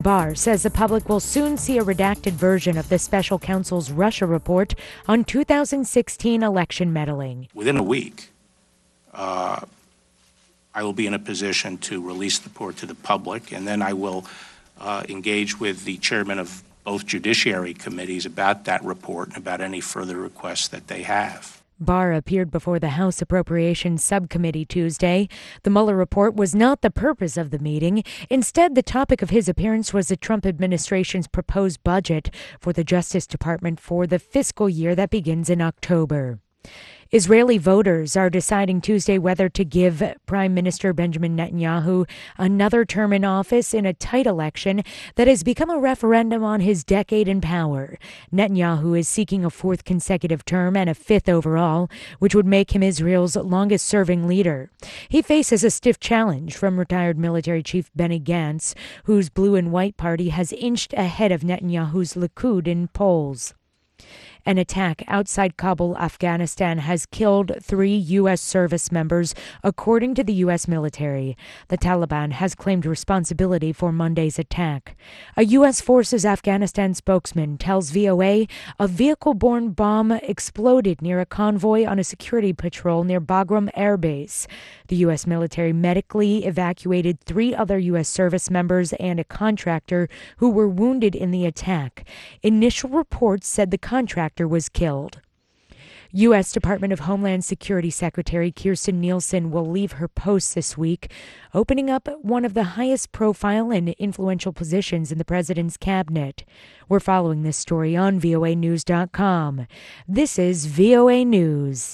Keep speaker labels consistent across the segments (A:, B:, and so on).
A: Barr says the public will soon see a redacted version of the special counsel's Russia report on 2016 election meddling.
B: Within a week, I will be in a position to release the report to the public, and then I will engage with the chairman of both judiciary committees about that report and about any further requests that they have.
A: Barr appeared before the House Appropriations Subcommittee Tuesday. The Mueller report was not the purpose of the meeting. Instead, the topic of his appearance was the Trump administration's proposed budget for the Justice Department for the fiscal year that begins in October. Israeli voters are deciding Tuesday whether to give Prime Minister Benjamin Netanyahu another term in office in a tight election that has become a referendum on his decade in power. Netanyahu is seeking a fourth consecutive term and a fifth overall, which would make him Israel's longest-serving leader. He faces a stiff challenge from retired military chief Benny Gantz, whose blue and white party has inched ahead of Netanyahu's Likud in polls. An attack outside Kabul, Afghanistan, has killed 3 U.S. service members, according to the U.S. military. The Taliban has claimed responsibility for Monday's attack. A U.S. Forces Afghanistan spokesman tells VOA a vehicle-borne bomb exploded near a convoy on a security patrol near Bagram Air Base. The U.S. military medically evacuated 3 other U.S. service members and a contractor who were wounded in the attack. Initial reports said the contractor was killed. U.S. Department of Homeland Security Secretary Kirstjen Nielsen will leave her post this week, opening up one of the highest profile and influential positions in the president's cabinet. We're following this story on voanews.com. This is VOA News.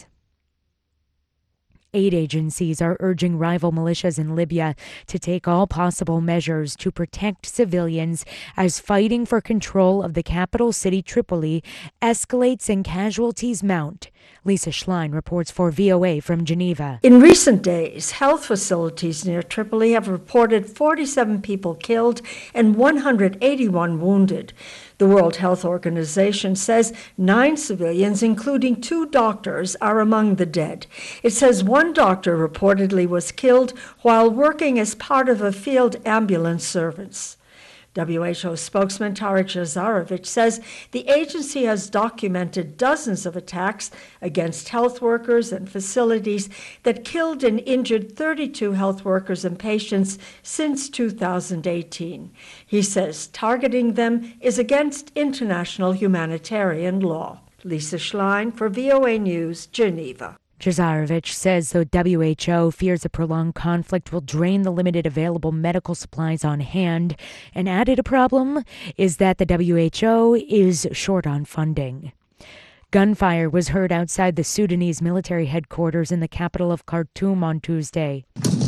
A: Aid agencies are urging rival militias in Libya to take all possible measures to protect civilians as fighting for control of the capital city Tripoli escalates and casualties mount. Lisa Schlein reports for VOA from Geneva.
C: In recent days, health facilities near Tripoli have reported 47 people killed and 181 wounded. The World Health Organization says 9 civilians, including 2 doctors, are among the dead. It says 1 doctor reportedly was killed while working as part of a field ambulance service. WHO spokesman Tarek Jazarovich says the agency has documented dozens of attacks against health workers and facilities that killed and injured 32 health workers and patients since 2018. He says targeting them is against international humanitarian law. Lisa Schlein for VOA News, Geneva.
A: Jazarovich says the WHO fears a prolonged conflict will drain the limited available medical supplies on hand, and added a problem is that the WHO is short on funding. Gunfire was heard outside the Sudanese military headquarters in the capital of Khartoum on Tuesday.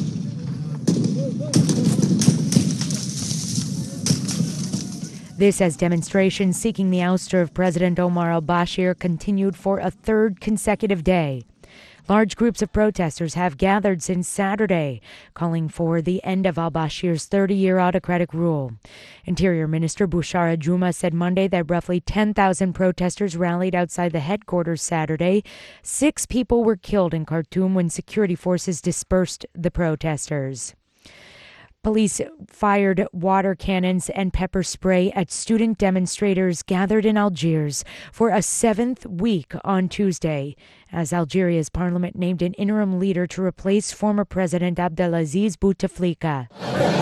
A: This as demonstrations seeking the ouster of President Omar al-Bashir continued for a 3rd consecutive day. Large groups of protesters have gathered since Saturday, calling for the end of al-Bashir's 30-year autocratic rule. Interior Minister Bushara Juma said Monday that roughly 10,000 protesters rallied outside the headquarters Saturday. 6 people were killed in Khartoum when security forces dispersed the protesters. Police fired water cannons and pepper spray at student demonstrators gathered in Algiers for a 7th week on Tuesday, as Algeria's parliament named an interim leader to replace former President Abdelaziz Bouteflika.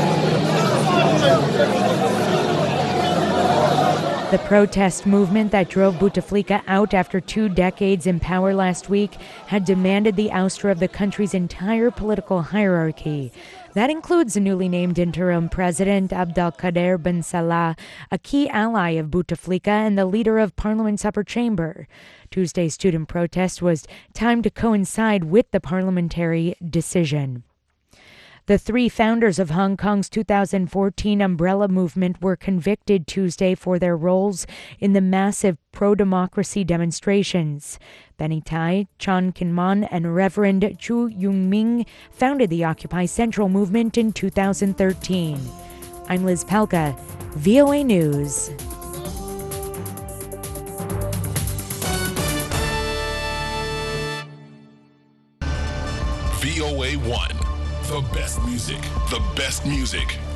A: The protest movement that drove Bouteflika out after 2 decades in power last week had demanded the ouster of the country's entire political hierarchy. That includes the newly named interim president, Abdelkader Ben Salah, a key ally of Bouteflika and the leader of Parliament's upper chamber. Tuesday's student protest was timed to coincide with the parliamentary decision. The 3 founders of Hong Kong's 2014 umbrella movement were convicted Tuesday for their roles in the massive pro-democracy demonstrations. Benny Tai, Chan Kin-man, and Reverend Chu Yung-ming founded the Occupy Central movement in 2013. I'm Liz Pelka, VOA News.
D: VOA 1. The best music.